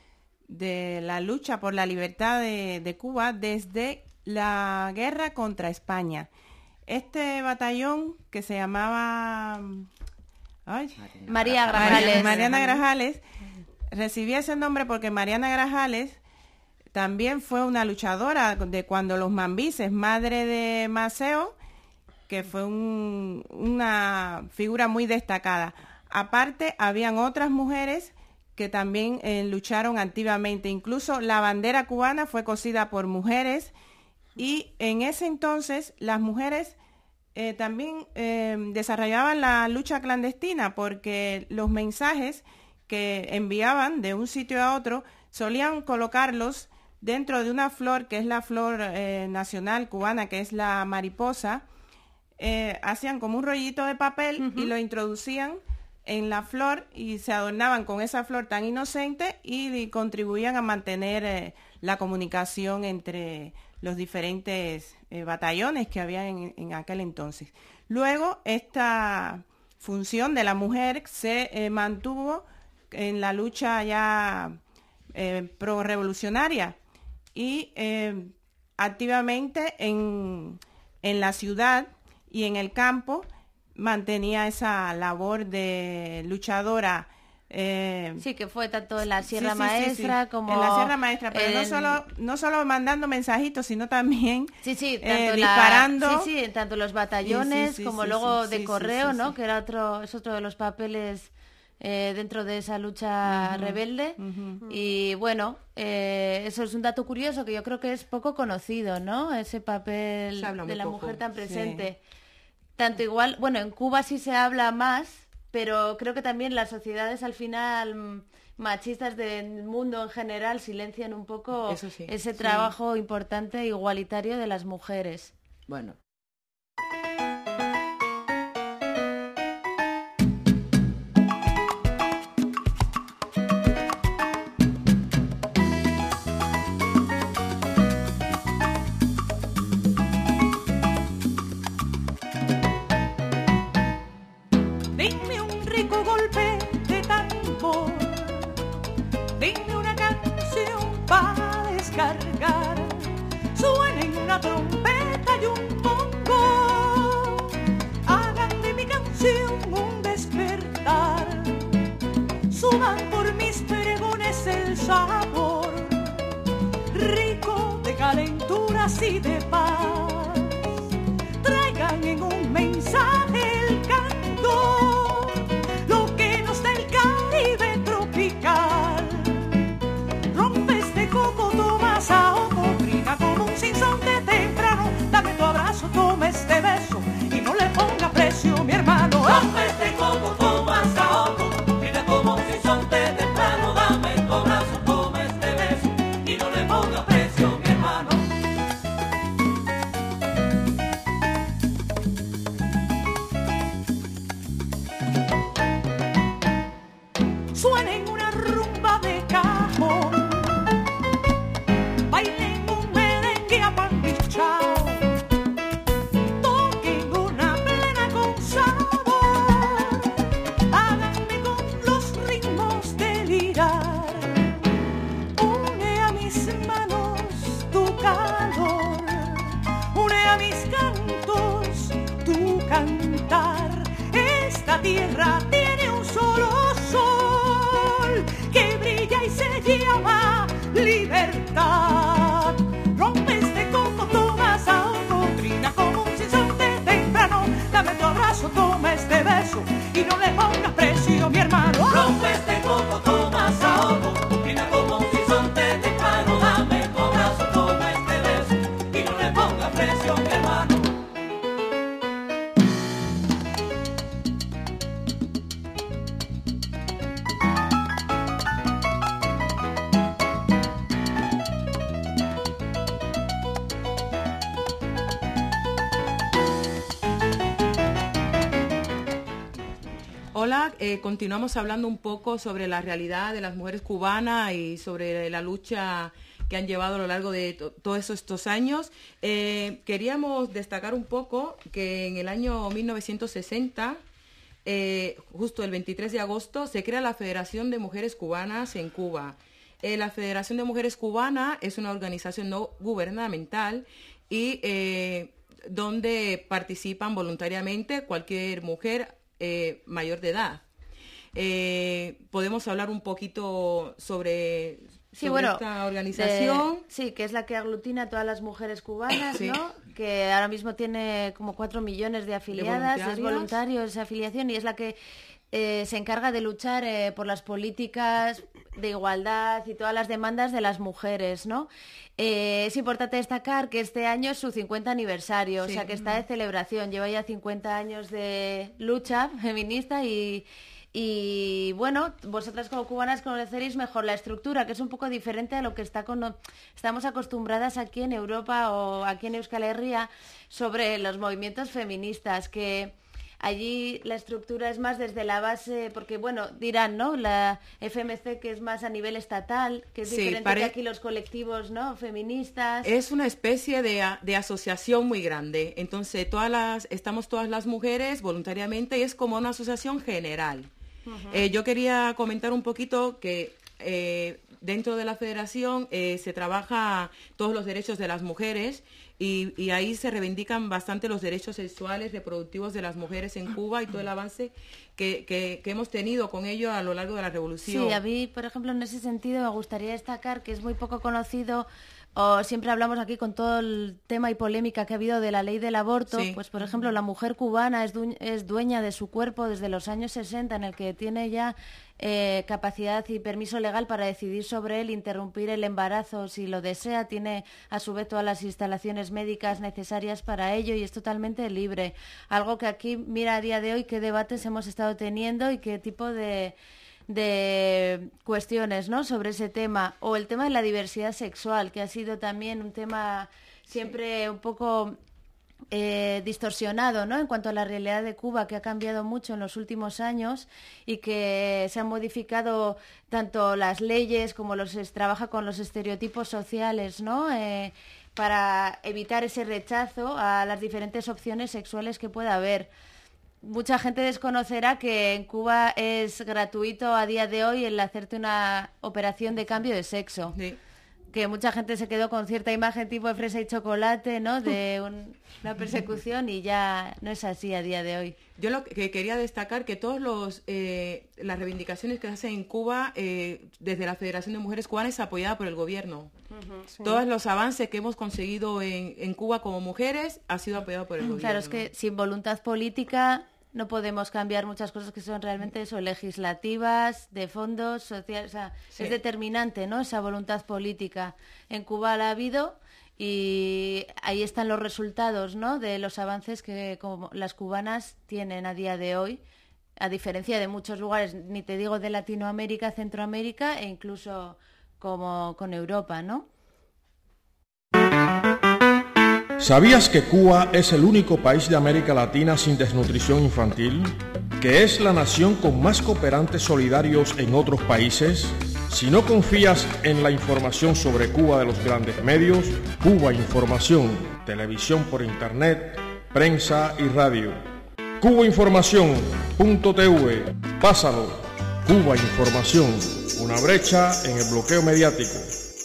de la lucha por la libertad de, de Cuba desde la guerra contra España. Este batallón que se llamaba ay, María Mari- Grajales. Mariana Grajales recibía ese nombre porque Mariana Grajales también fue una luchadora de cuando los mambises, madre de Maceo, que fue un- una figura muy destacada. Aparte, habían otras mujeres que también eh, lucharon activamente. Incluso la bandera cubana fue cosida por mujeres y en ese entonces las mujeres eh, también eh, desarrollaban la lucha clandestina porque los mensajes que enviaban de un sitio a otro solían colocarlos dentro de una flor que es la flor eh, nacional cubana, que es la mariposa. Eh, hacían como un rollito de papel Ujú. y lo introducían en la flor y se adornaban con esa flor tan inocente y, y contribuían a mantener eh, la comunicación entre los diferentes eh, batallones que había en, en aquel entonces. Luego, esta función de la mujer se eh, mantuvo en la lucha ya eh, pro-revolucionaria y eh, activamente en, en la ciudad y en el campo mantenía esa labor de luchadora. Eh, Sí, que fue tanto en la sí, Sierra sí, sí, sí, Maestra como... en la Sierra Maestra, pero no en- solo no solo mandando mensajitos, sino también Sí, sí, tanto eh, en la- disparando. sí, sí, tanto los batallones Sí, sí, sí, como sí, luego sí, de sí, correo, sí, ¿no? sí. Que era otro, es otro de los papeles eh, dentro de esa lucha uh-huh. rebelde. Uh-huh. Y bueno, eh, eso es un dato curioso que yo creo que es poco conocido, ¿no? Ese papel de la poco. mujer tan presente. Sí. Tanto igual, bueno, en Cuba sí se habla más, pero creo que también las sociedades al final machistas del mundo en general silencian un poco sí, ese trabajo sí. importante igualitario de las mujeres. Bueno. Y de paz, traigan en un mensaje el canto, lo que nos da el Caribe tropical. Rompe este coco, toma saoco, brinda como un sinsonte temprano. Dame tu abrazo, toma este beso y no le ponga precio, mi hermano. Rompe este coco, toma saoco, brinda como un sinsonte temprano. Dame tu abrazo, toma este beso y no le ponga precio, mi hermano. Suenen una rumba de cajón, bailen un merengue apandichao, toquen una plena con sabor, háganme con los ritmos delirar. Une a mis manos tu calor, une a mis cantos tu cantar. Esta tierra tiene un solo sol que brilla y se llama libertad. Rompe este coco, toma saoco, trina como un sinsonte temprano. Dame tu abrazo, toma este beso y no le pongas precio, mi hermano. Rompe este coco, toma saoco, trina como un sinsonte temprano. Dame tu abrazo, toma este beso y no le pongas precio, mi hermano. Hola, eh, continuamos hablando un poco sobre la realidad de las mujeres cubanas y sobre la lucha que han llevado a lo largo de to- todos estos años. Eh, queríamos destacar un poco que en el año mil novecientos sesenta, eh, justo el veintitrés de agosto, se crea la Federación de Mujeres Cubanas en Cuba. Eh, la Federación de Mujeres Cubanas es una organización no gubernamental y eh, donde participan voluntariamente cualquier mujer Eh, mayor de edad. Eh, podemos hablar un poquito sobre, sí, sobre bueno, esta organización. De, sí, que es la que aglutina a todas las mujeres cubanas, sí. ¿no? Que ahora mismo tiene como cuatro millones de afiliadas, de es voluntario esa afiliación y es la que eh, se encarga de luchar eh, por las políticas de igualdad y todas las demandas de las mujeres, ¿no? Eh, es importante destacar que este año es su cincuenta aniversario, sí. O sea que está de celebración, lleva ya cincuenta años de lucha feminista y, y bueno, vosotras como cubanas conoceréis mejor la estructura, que es un poco diferente a lo que está con, estamos acostumbradas aquí en Europa o aquí en Euskal Herria sobre los movimientos feministas, que allí la estructura es más desde la base, porque bueno, dirán, ¿no? La F M C que es más a nivel estatal, que es sí, diferente pare... que aquí los colectivos, ¿no? Feministas. Es una especie de, de asociación muy grande. Entonces, todas las, estamos todas las mujeres voluntariamente y es como una asociación general. Uh-huh. Eh, yo quería comentar un poquito que eh, dentro de la federación eh, se trabaja todos los derechos de las mujeres. Y, y ahí se reivindican bastante los derechos sexuales, reproductivos de las mujeres en Cuba y todo el avance que, que, que hemos tenido con ello a lo largo de la revolución. Sí, a mí, por ejemplo, en ese sentido me gustaría destacar que es muy poco conocido O siempre hablamos aquí con todo el tema y polémica que ha habido de la ley del aborto, Sí. pues por ejemplo la mujer cubana es, du- es dueña de su cuerpo desde los años sesenta, en el que tiene ya eh, capacidad y permiso legal para decidir sobre él, interrumpir el embarazo si lo desea, tiene a su vez todas las instalaciones médicas necesarias para ello y es totalmente libre. Algo que aquí, mira a día de hoy qué debates hemos estado teniendo y qué tipo de... de cuestiones, ¿no?, sobre ese tema, o el tema de la diversidad sexual, que ha sido también un tema siempre un poco eh, distorsionado, ¿no?, en cuanto a la realidad de Cuba, que ha cambiado mucho en los últimos años y que se han modificado tanto las leyes como los se trabaja con los estereotipos sociales, ¿no?, eh, para evitar ese rechazo a las diferentes opciones sexuales que pueda haber. Mucha gente desconocerá que en Cuba es gratuito a día de hoy el hacerte una operación de cambio de sexo. Sí. Que mucha gente se quedó con cierta imagen tipo de fresa y chocolate, ¿no?, de un- una persecución, y ya no es así a día de hoy. Yo lo que quería destacar que todos los eh, las reivindicaciones que se hacen en Cuba eh, desde la Federación de Mujeres Cubanas es apoyada por el gobierno. Sí. Todos los avances que hemos conseguido en, en Cuba como mujeres ha sido apoyado por el gobierno. Claro, es que sin voluntad política no podemos cambiar muchas cosas que son realmente eso, legislativas, de fondos, sociales, o sea, Sí. es determinante, ¿no?, esa voluntad política. En Cuba la ha habido y ahí están los resultados, ¿no?, de los avances que como las cubanas tienen a día de hoy, a diferencia de muchos lugares, ni te digo de Latinoamérica, Centroamérica e incluso como con Europa, ¿no? ¿Sabías que Cuba es el único país de América Latina sin desnutrición infantil? ¿Que es la nación con más cooperantes solidarios en otros países? Si no confías en la información sobre Cuba de los grandes medios, Cuba Información, televisión por internet, prensa y radio. cuba información punto t v, pásalo. Cuba Información, una brecha en el bloqueo mediático.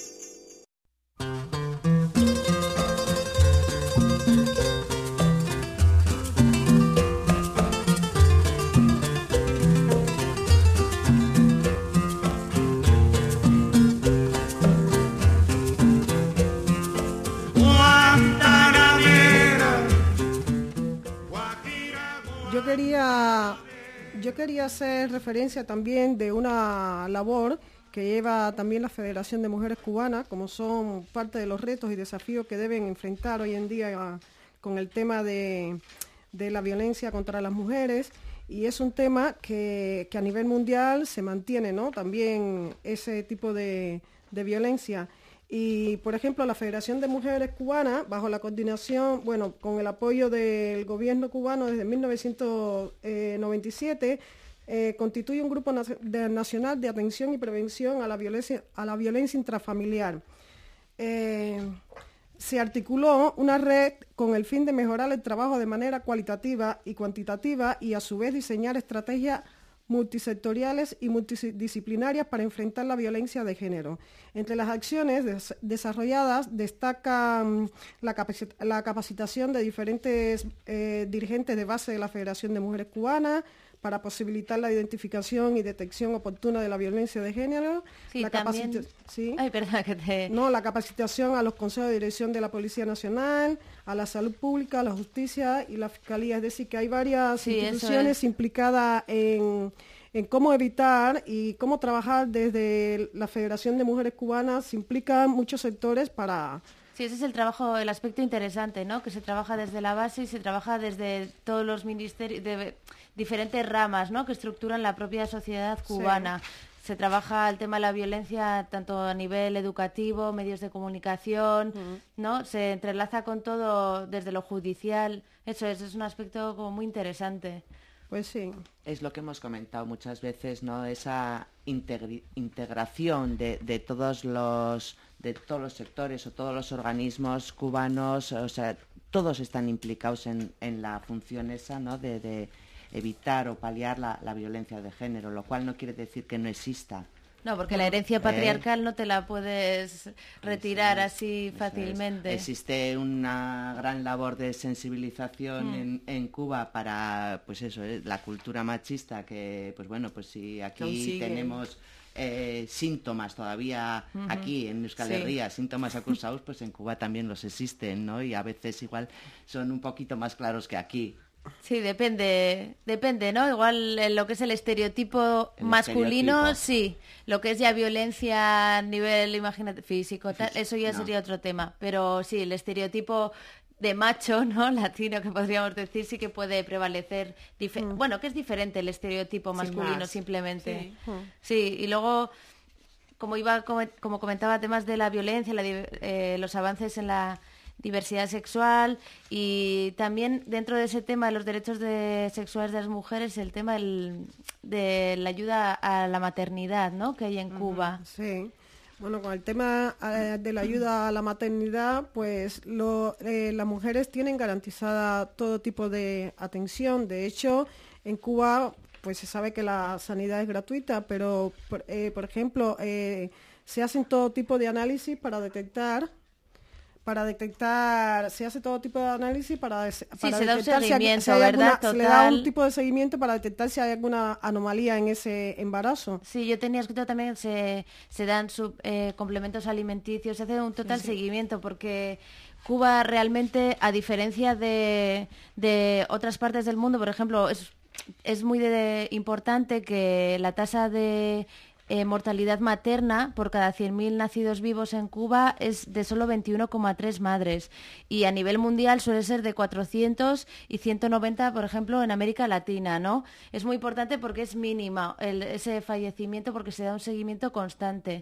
Yo quería, yo quería hacer referencia también de una labor que lleva también la Federación de Mujeres Cubanas, como son parte de los retos y desafíos que deben enfrentar hoy en día con el tema de, de la violencia contra las mujeres. Y es un tema que, que a nivel mundial se mantiene, ¿no?, también ese tipo de, de violencia. Y, por ejemplo, la Federación de Mujeres Cubanas, bajo la coordinación, bueno, con el apoyo del gobierno cubano desde mil novecientos noventa y siete, eh, constituye un grupo na- de- nacional de atención y prevención a la violencia, a la violencia intrafamiliar. Eh, se articuló una red con el fin de mejorar el trabajo de manera cualitativa y cuantitativa y, a su vez, diseñar estrategias multisectoriales y multidisciplinarias para enfrentar la violencia de género. Entre las acciones des- desarrolladas destacan la, capaci- la capacitación de diferentes eh, dirigentes de base de la Federación de Mujeres Cubanas para posibilitar la identificación y detección oportuna de la violencia de género. Sí, la también... capacita- ¿sí? Ay, perdona que te... No, la capacitación a los consejos de dirección de la Policía Nacional, a la salud pública, a la justicia y la fiscalía. Es decir, que hay varias Sí, eso instituciones es. implicadas en, en cómo evitar y cómo trabajar desde la Federación de Mujeres Cubanas. Se implican muchos sectores para... Sí, ese es el trabajo, el aspecto interesante, ¿no?, que se trabaja desde la base y se trabaja desde todos los ministerios, de diferentes ramas, ¿no?, que estructuran la propia sociedad cubana. Sí. Se trabaja el tema de la violencia tanto a nivel educativo, medios de comunicación, uh-huh. ¿no? Se entrelaza con todo desde lo judicial. Eso es, es un aspecto como muy interesante. Pues sí. Es lo que hemos comentado muchas veces, ¿no? Esa integri- integración de, de todos los de todos los sectores o todos los organismos cubanos, o sea, todos están implicados en, en la función esa, ¿no?, de, de evitar o paliar la, la violencia de género, lo cual no quiere decir que no exista. No, porque la herencia patriarcal eh, no te la puedes retirar eso, así fácilmente. Es. Existe una gran labor de sensibilización mm. en, en Cuba para, pues eso, eh, la cultura machista, que, pues bueno, pues si aquí tenemos eh, síntomas todavía, uh-huh. aquí en Euskal Herria, sí. síntomas acusados, pues en Cuba también los existen, ¿no? Y a veces igual son un poquito más claros que aquí. Sí, depende, depende, ¿no? Igual en lo que es el estereotipo el masculino, estereotipo. Sí. Lo que es ya violencia a nivel, imagínate, físico, tal, eso ya no. sería otro tema. Pero sí, el estereotipo de macho, ¿no? Latino, que podríamos decir, sí que puede prevalecer. Dif- mm. Bueno, que es diferente el estereotipo masculino, sí, simplemente. Sí. Mm. sí, y luego, como iba, como, como comentaba, temas de la violencia, la, eh, los avances en la diversidad sexual, y también dentro de ese tema de los derechos de sexuales de las mujeres, el tema del, de la ayuda a la maternidad, ¿no? Que hay en uh-huh. Cuba. Sí. Bueno, con el tema eh, de la ayuda a la maternidad, pues lo, eh, las mujeres tienen garantizada todo tipo de atención. De hecho, en Cuba, pues se sabe que la sanidad es gratuita, pero, por, eh, por ejemplo, eh, se hacen todo tipo de análisis para detectar para detectar, se hace todo tipo de análisis para, de, sí, para se detectar da un seguimiento, si hay, si hay ¿verdad? alguna, Total. Se le da un tipo de seguimiento para detectar si hay alguna anomalía en ese embarazo. Sí, yo tenía escrito también, se, se dan sub, eh, complementos alimenticios, se hace un total sí, sí. seguimiento, porque Cuba realmente, a diferencia de, de otras partes del mundo, por ejemplo, es, es muy de, importante que la tasa de Eh, mortalidad materna por cada cien mil nacidos vivos en Cuba es de solo veintiuno coma tres madres, y a nivel mundial suele ser de cuatrocientos y ciento noventa, por ejemplo, en América Latina, ¿no? Es muy importante porque es mínima el, ese fallecimiento, porque se da un seguimiento constante.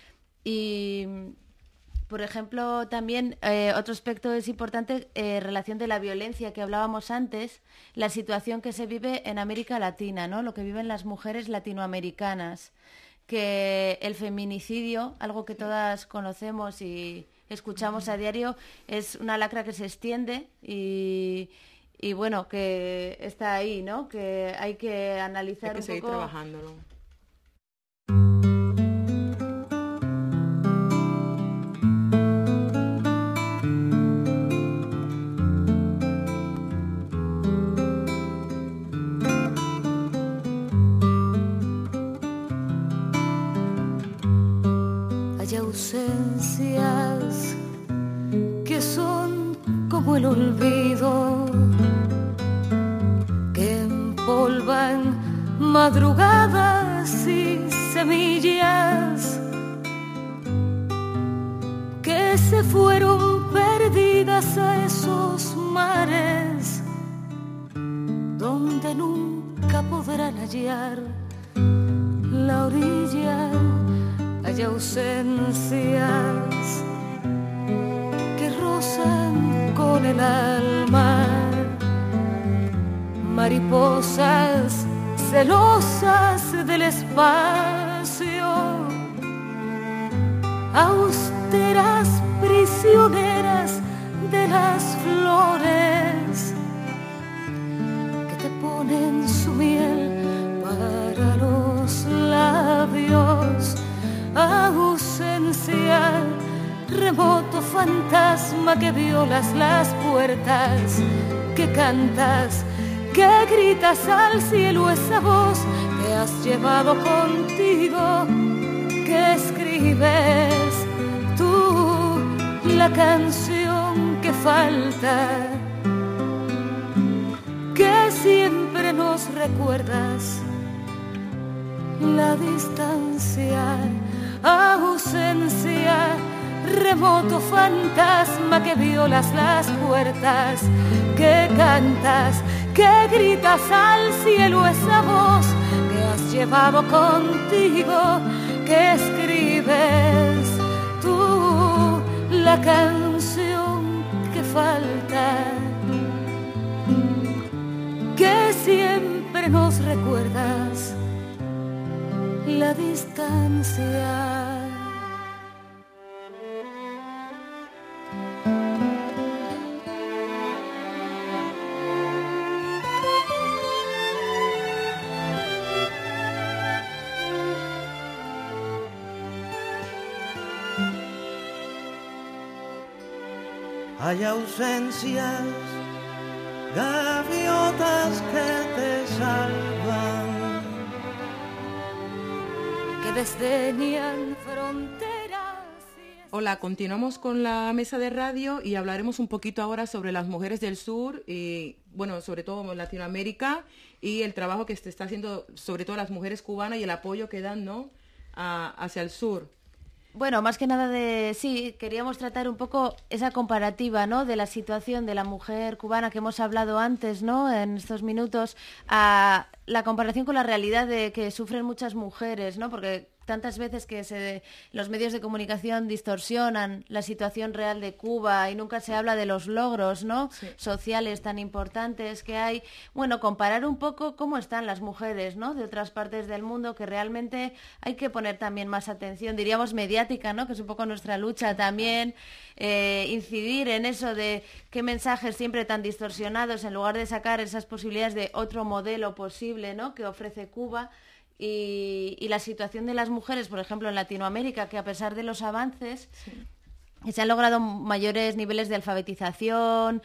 Y, por ejemplo, también eh, otro aspecto es importante, eh, relación de la violencia que hablábamos antes, la situación que se vive en América Latina, ¿no? Lo que viven las mujeres latinoamericanas, que el feminicidio, algo que todas conocemos y escuchamos a diario, es una lacra que se extiende y, y bueno, que está ahí, ¿no? Que hay que analizar hay que un seguir poco. trabajándolo. Ausencias que son como el olvido, que empolvan madrugadas y semillas, que se fueron perdidas a esos mares donde nunca podrán hallar la orilla. Hay ausencias que rozan con el alma, mariposas celosas del espacio, austeras prisioneras de las flores que te ponen su miel para los labios. Ausencia, remoto fantasma que violas las puertas, que cantas, que gritas al cielo esa voz que has llevado contigo, que escribes tú la canción que falta, que siempre nos recuerdas la distancia. Ausencia, remoto fantasma que violas las puertas, que cantas, que gritas al cielo esa voz que has llevado contigo, que escribes tú la canción que falta, que siempre nos recuerdas la distancia. hay ausencias, gaviotas que te salvan, que desdeñan fronteras. Hola, continuamos con la mesa de radio y hablaremos un poquito ahora sobre las mujeres del sur y, bueno, sobre todo en Latinoamérica y el trabajo que se está haciendo, sobre todo las mujeres cubanas y el apoyo que dan, ¿no?, a, hacia el sur. Bueno, más que nada de, sí, queríamos tratar un poco esa comparativa, ¿no?, de la situación de la mujer cubana que hemos hablado antes, ¿no?, en estos minutos, a la comparación con la realidad de que sufren muchas mujeres, ¿no?, porque tantas veces que se, los medios de comunicación distorsionan la situación real de Cuba y nunca se habla de los logros, ¿no?, sí, sociales tan importantes que hay. Bueno, comparar un poco cómo están las mujeres, ¿no?, de otras partes del mundo, que realmente hay que poner también más atención, diríamos mediática, ¿no?, que es un poco nuestra lucha también, eh, incidir en eso de qué mensajes siempre tan distorsionados, en lugar de sacar esas posibilidades de otro modelo posible, ¿no?, que ofrece Cuba. Y, y la situación de las mujeres, por ejemplo, en Latinoamérica, que a pesar de los avances, sí, se han logrado mayores niveles de alfabetización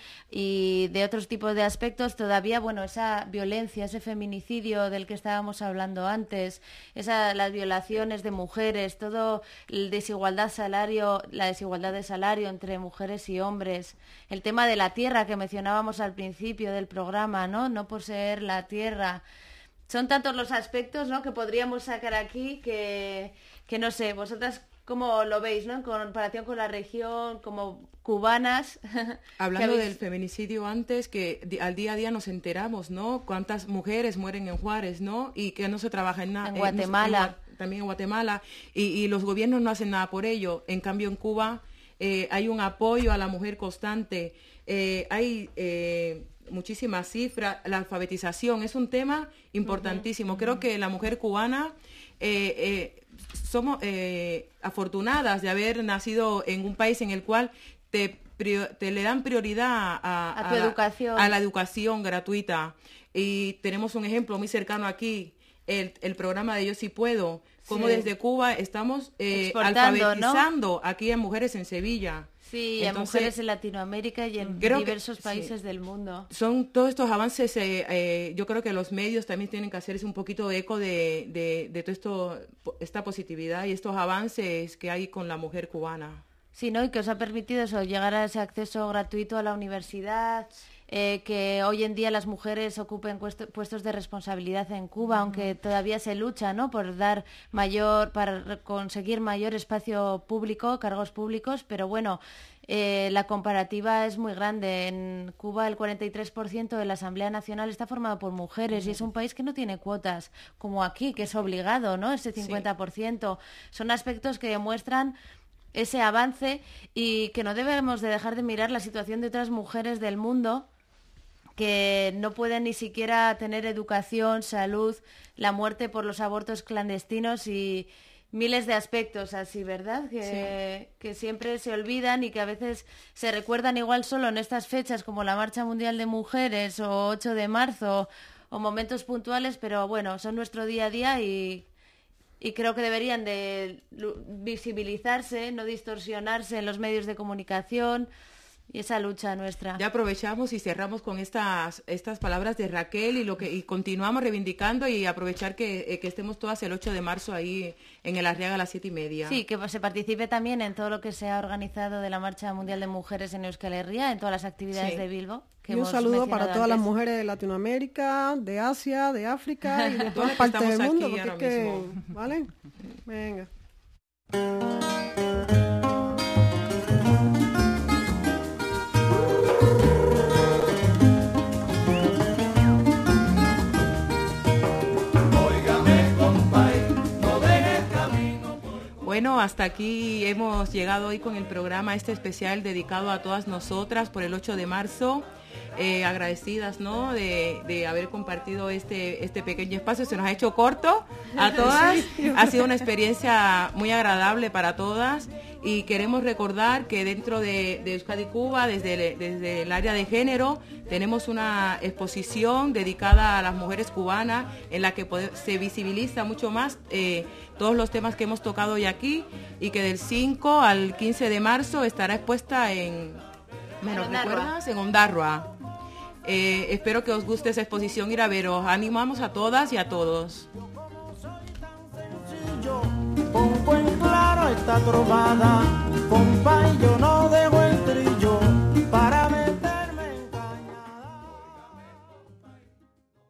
y de otros tipos de aspectos, todavía, bueno, esa violencia, ese feminicidio del que estábamos hablando antes, esa, las violaciones de mujeres, todo el desigualdad salario, la desigualdad de salario entre mujeres y hombres, el tema de la tierra que mencionábamos al principio del programa, ¿no?, no poseer la tierra. Son tantos los aspectos, ¿no?, que podríamos sacar aquí que, que no sé, vosotras cómo lo veis, ¿no?, en comparación con la región, como cubanas. Hablando del feminicidio antes, que di- al día a día nos enteramos, ¿no?, cuántas mujeres mueren en Juárez, ¿no?, y que no se trabaja en nada. En Guatemala. Eh, no se, en, también en Guatemala, y, y los gobiernos no hacen nada por ello. En cambio, en Cuba eh, hay un apoyo a la mujer constante, eh, hay... Eh, muchísimas cifras, la alfabetización es un tema importantísimo. Uh-huh. Creo que la mujer cubana eh, eh, somos eh, afortunadas de haber nacido en un país en el cual te, te le dan prioridad a, a, a, tu a, educación. La, a la educación gratuita. Y tenemos un ejemplo muy cercano aquí, el, el programa de Yo Sí Puedo, como sí, desde Cuba estamos eh, alfabetizando, ¿no?, aquí a mujeres en Sevilla. Sí, Entonces, a mujeres en Latinoamérica y en diversos que, países sí, del mundo. Son todos estos avances, eh, eh, yo creo que los medios también tienen que hacerse un poquito de eco de, de, de todo esto, esta positividad y estos avances que hay con la mujer cubana. Sí, ¿no? Y que os ha permitido eso, llegar a ese acceso gratuito a la universidad, eh, que hoy en día las mujeres ocupen puesto, puestos de responsabilidad en Cuba, uh-huh, aunque todavía se lucha, ¿no?, por dar mayor, para conseguir mayor espacio público, cargos públicos, pero bueno, eh, la comparativa es muy grande. En Cuba el cuarenta y tres por ciento de la Asamblea Nacional está formado por mujeres, uh-huh, y es un país que no tiene cuotas, como aquí, que es obligado, ¿no?, ese cincuenta por ciento. Sí. Son aspectos que demuestran ese avance y que no debemos de dejar de mirar la situación de otras mujeres del mundo que no pueden ni siquiera tener educación, salud, la muerte por los abortos clandestinos y miles de aspectos así, ¿verdad? Que, sí, que siempre se olvidan y que a veces se recuerdan igual solo en estas fechas como la Marcha Mundial de Mujeres o ocho de marzo o momentos puntuales, pero bueno, son nuestro día a día y... y creo que deberían de visibilizarse, no distorsionarse en los medios de comunicación y esa lucha nuestra. Ya aprovechamos y cerramos con estas estas palabras de Raquel y lo que y continuamos reivindicando y aprovechar que, eh, que estemos todas el ocho de marzo ahí en el Arriaga a las siete y media. Sí, que se participe también en todo lo que se ha organizado de la Marcha Mundial de Mujeres en Euskal Herria, en todas las actividades sí. de Bilbo. Y un saludo para todas antes. las mujeres de Latinoamérica, de Asia, de África y de todas partes del mundo. Porque es que, ¿vale? Venga. Bueno, hasta aquí hemos llegado hoy con el programa este especial dedicado a todas nosotras por el ocho de marzo. Eh, agradecidas, ¿no?, de, de haber compartido este, este pequeño espacio. Se nos ha hecho corto a todas. Sí. Ha sido una experiencia muy agradable para todas y queremos recordar que dentro de, de Euskadi Cuba, desde el, desde el área de género, tenemos una exposición dedicada a las mujeres cubanas en la que puede, se visibiliza mucho más eh, todos los temas que hemos tocado hoy aquí y que del cinco al quince de marzo estará expuesta en ¿Me lo recuerdas? En Ondarroa. Eh, espero que os guste esa exposición, ir a veros. Animamos a todas y a todos. Pongo en claro esta trovada, compa, y yo no